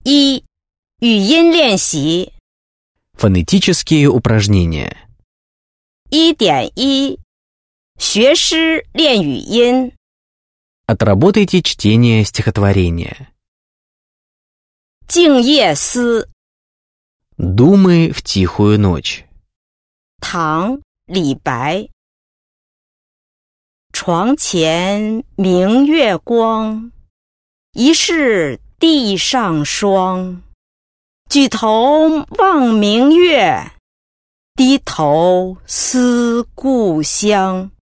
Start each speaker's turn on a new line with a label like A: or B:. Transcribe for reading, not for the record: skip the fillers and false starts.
A: 1. 语音练习
B: Фонетические упражнения.
A: 1.1 学诗练语音
B: Отработайте чтение стихотворения.
A: 静夜思
B: Думы в тихую ночь.
A: 唐·李白。床前明月光，疑是地上霜。举头望明月，低头思故乡。